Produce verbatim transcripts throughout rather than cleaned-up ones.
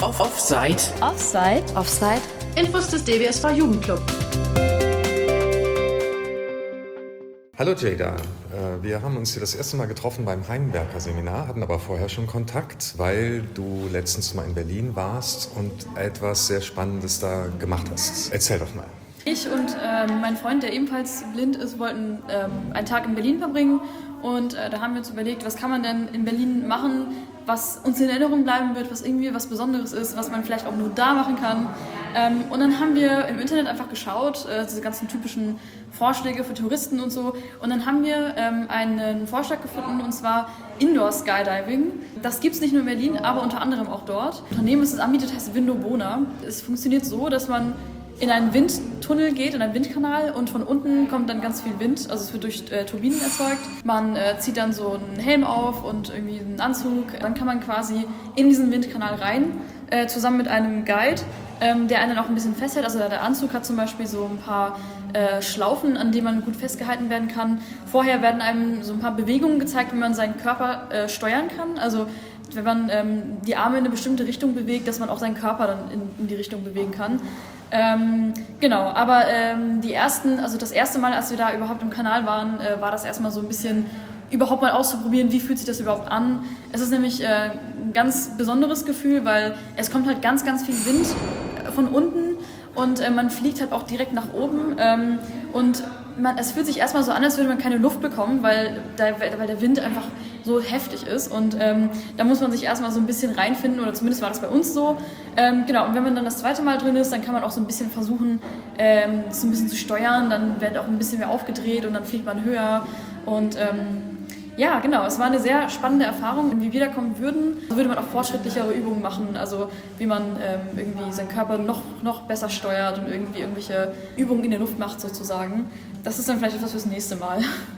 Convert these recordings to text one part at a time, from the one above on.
Off Offside. Offside. Offside. Infos des D B S V Jugendclub. Hallo Jada, wir haben uns hier das erste Mal getroffen beim Heimwerker Seminar, hatten aber vorher schon Kontakt, weil du letztens mal in Berlin warst und etwas sehr Spannendes da gemacht hast. Erzähl doch mal. Ich und ähm, mein Freund, der ebenfalls blind ist, wollten ähm, einen Tag in Berlin verbringen und äh, da haben wir uns überlegt, was kann man denn in Berlin machen, was uns in Erinnerung bleiben wird, was irgendwie was Besonderes ist, was man vielleicht auch nur da machen kann. Ähm, und dann haben wir im Internet einfach geschaut, äh, diese ganzen typischen Vorschläge für Touristen und so. Und dann haben wir ähm, einen Vorschlag gefunden, und zwar Indoor Skydiving. Das gibt es nicht nur in Berlin, aber unter anderem auch dort. Das Unternehmen, das es anbietet, heißt Windobona. Es funktioniert so, dass man in einen Windtunnel geht, in einen Windkanal, und von unten kommt dann ganz viel Wind, also es wird durch äh, Turbinen erzeugt. Man äh, zieht dann so einen Helm auf und irgendwie einen Anzug. Dann kann man quasi in diesen Windkanal rein, äh, zusammen mit einem Guide, ähm, der einen auch ein bisschen festhält. Also der Anzug hat zum Beispiel so ein paar äh, Schlaufen, an denen man gut festgehalten werden kann. Vorher werden einem so ein paar Bewegungen gezeigt, wie man seinen Körper äh, steuern kann. Also wenn man ähm, die Arme in eine bestimmte Richtung bewegt, dass man auch seinen Körper dann in, in die Richtung bewegen kann. Ähm, genau, aber ähm, die ersten, also das erste Mal, als wir da überhaupt im Kanal waren, äh, war das erstmal so ein bisschen überhaupt mal auszuprobieren, wie fühlt sich das überhaupt an. Es ist nämlich äh, ein ganz besonderes Gefühl, weil es kommt halt ganz, ganz viel Wind von unten und äh, man fliegt halt auch direkt nach oben ähm, und man, es fühlt sich erstmal so an, als würde man keine Luft bekommen, weil, da, weil der Wind einfach so heftig ist und ähm, da muss man sich erstmal so ein bisschen reinfinden, oder zumindest war das bei uns so. Ähm, genau, und wenn man dann das zweite Mal drin ist, dann kann man auch so ein bisschen versuchen, ähm, so ein bisschen zu steuern, dann wird auch ein bisschen mehr aufgedreht und dann fliegt man höher und ähm, ja, genau, es war eine sehr spannende Erfahrung. Wenn wir wiederkommen würden, würde man auch fortschrittlichere Übungen machen, also wie man ähm, irgendwie seinen Körper noch, noch besser steuert und irgendwie irgendwelche Übungen in der Luft macht sozusagen. Das ist dann vielleicht etwas fürs nächste Mal.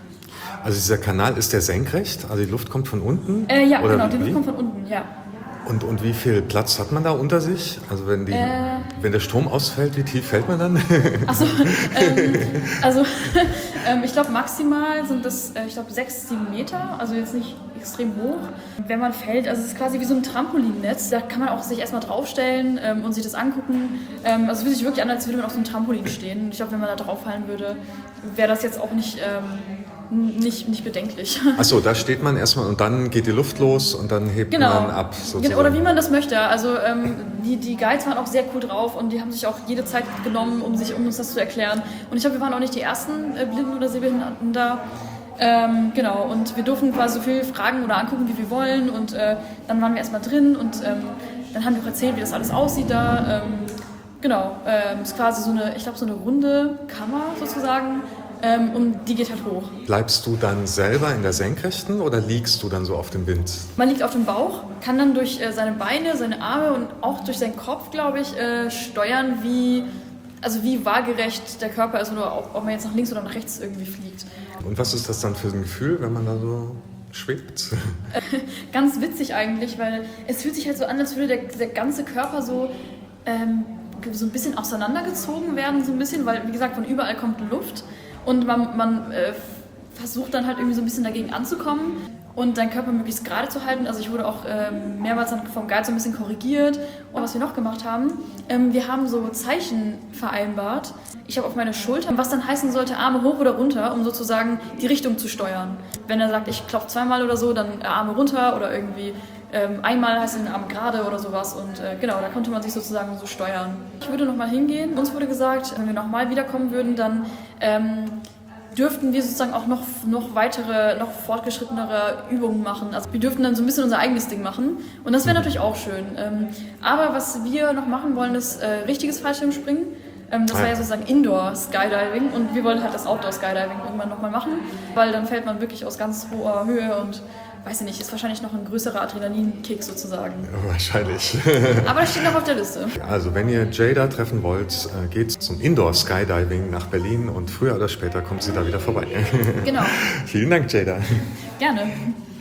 Also dieser Kanal, ist der senkrecht? Also die Luft kommt von unten? Äh, ja, oder genau, die wie? Luft kommt von unten, ja. Und, und wie viel Platz hat man da unter sich? Also wenn, die, Äh, wenn der Strom ausfällt, wie tief fällt man dann? Achso, ähm, also ähm, ich glaube maximal sind das, äh, ich glaube sechs, sieben Meter, also jetzt nicht extrem hoch. Wenn man fällt, also es ist quasi wie so ein Trampolinnetz, da kann man auch sich erstmal draufstellen ähm, und sich das angucken. Ähm, also es fühlt sich wirklich an, als würde man auf so einem Trampolin stehen. Ich glaube, wenn man da drauf fallen würde, wäre das jetzt auch nicht... Ähm, Nicht, nicht bedenklich. Achso, da steht man erstmal und dann geht die Luft los und dann hebt genau. man ab. Sozusagen. Oder wie man das möchte. Also ähm, die, die Guides waren auch sehr cool drauf und die haben sich auch jede Zeit genommen, um, sich, um uns das zu erklären. Und ich glaube, wir waren auch nicht die ersten äh, Blinden oder Sehbehinderten da. Ähm, genau, und wir durften quasi so viel fragen oder angucken, wie wir wollen. Und äh, dann waren wir erstmal drin und ähm, dann haben wir auch erzählt, wie das alles aussieht da. Ähm, genau, ähm, es ist quasi so eine, ich glaube, so eine runde Kammer sozusagen. Ähm, und die geht halt hoch. Bleibst du dann selber in der Senkrechten oder liegst du dann so auf dem Wind? Man liegt auf dem Bauch, kann dann durch äh, seine Beine, seine Arme und auch durch seinen Kopf, glaube ich, äh, steuern, wie, also wie waagerecht der Körper ist oder ob, ob man jetzt nach links oder nach rechts irgendwie fliegt. Und was ist das dann für ein Gefühl, wenn man da so schwebt? Ganz witzig eigentlich, weil es fühlt sich halt so an, als würde der, der ganze Körper so... Ähm, so ein bisschen auseinandergezogen werden, so ein bisschen, weil, wie gesagt, von überall kommt Luft und man, man äh, versucht dann halt irgendwie so ein bisschen dagegen anzukommen und deinen Körper möglichst gerade zu halten. Also ich wurde auch ähm, mehrmals dann vom Guide so ein bisschen korrigiert. Und was wir noch gemacht haben, ähm, wir haben so Zeichen vereinbart. Ich habe auf meine Schulter, was dann heißen sollte, Arme hoch oder runter, um sozusagen die Richtung zu steuern. Wenn er sagt, ich klopfe zweimal oder so, dann Arme runter oder irgendwie Ähm, einmal heißt es den Arm gerade oder sowas und äh, genau, da konnte man sich sozusagen so steuern. Ich würde nochmal hingehen. Uns wurde gesagt, wenn wir nochmal wiederkommen würden, dann ähm, dürften wir sozusagen auch noch, noch weitere, noch fortgeschrittenere Übungen machen. Also wir dürften dann so ein bisschen unser eigenes Ding machen und das wäre natürlich auch schön. Ähm, aber was wir noch machen wollen, ist äh, richtiges Fallschirmspringen. Ähm, das war ja sozusagen Indoor Skydiving und wir wollen halt das Outdoor Skydiving irgendwann nochmal machen, weil dann fällt man wirklich aus ganz hoher Höhe und weiß ich nicht, ist wahrscheinlich noch ein größerer Adrenalinkick sozusagen. Ja, wahrscheinlich. Aber das steht noch auf der Liste. Also wenn ihr Jada treffen wollt, geht zum Indoor Skydiving nach Berlin und früher oder später kommt sie da wieder vorbei. Genau. Vielen Dank, Jada. Gerne.